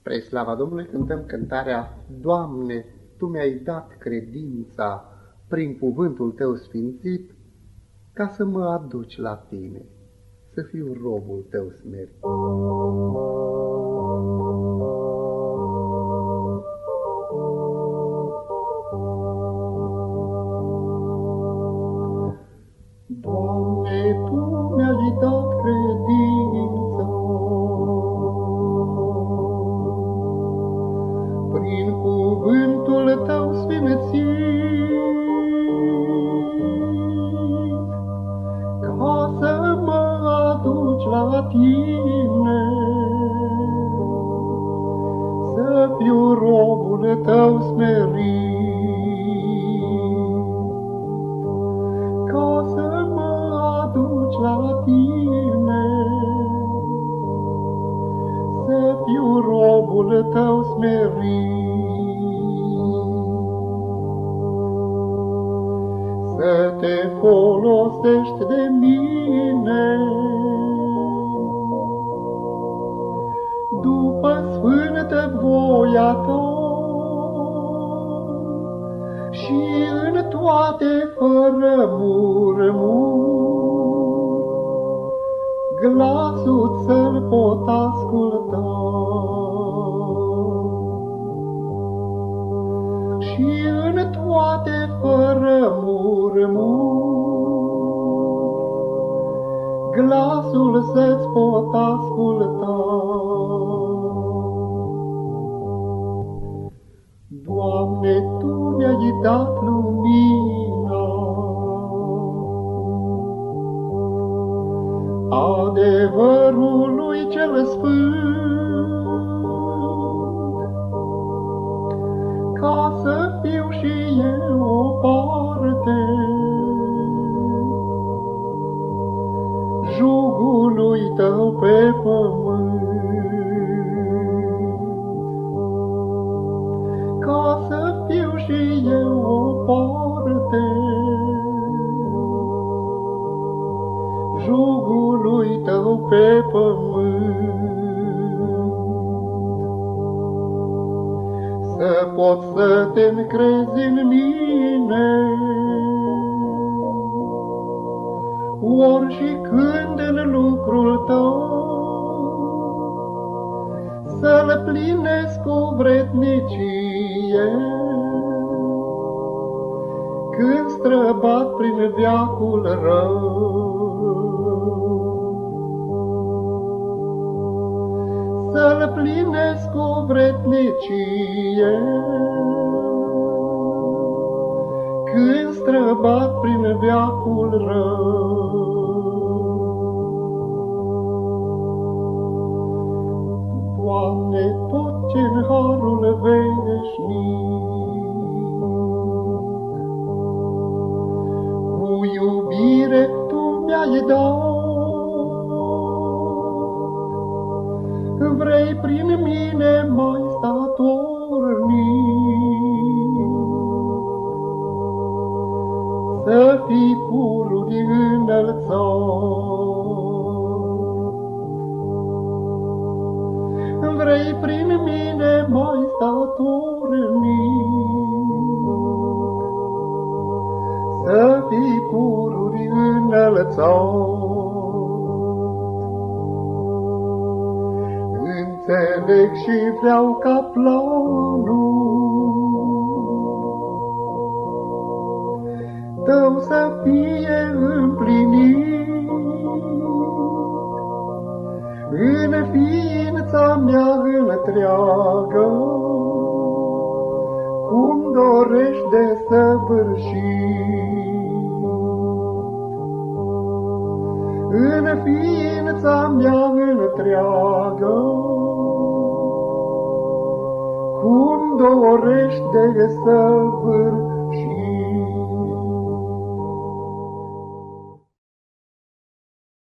Spre slava Domnului cântăm cântarea: Doamne, Tu mi-ai dat credința prin cuvântul Tău sfințit, ca să mă aduci la Tine, să fiu robul Tău smerit. Doamne, Tu mi-ai dat credința prin cuvântul Tău sfințit, ca să mă aduci la Tine, să fiu robul Tău smerit, ca să mă aduci la Tine, să fiu robul Tău smerit. Să Te folosești de mine după sfântă voia Ta și în toate fără murmur glasul să-L pot asculta. Și în toate fără murmur glasul să-ți pot asculta. Doamne, Tu mi-ai dat lumina adevărului cel sfânt, ca să fiu și eu o parte jugului Tău pe pământ, ca să fiu și eu o parte jugului Tău pe pământ. Să pot să Te încrezi în mine, ori și când în lucrul Tău, să-L plinesc cu vrednicie, când străbat prin veacul rău. Să-L plinesc cu vrednicie, când străbat prin veacul rău. Doamne, tot ce-n harul veșnic, cu iubire Tu mi-ai dat, vrei prin mine mai statornic să fii pururi înălțat. Vrei prin mine mai statornic să fii pururi înălțat. Înțeleg și vreau ca planul Tău să fie împlinit în ființa mea întreagă, cum dorești de săvârșit. În ființa mea întreagă, cum dorești de săvârșit.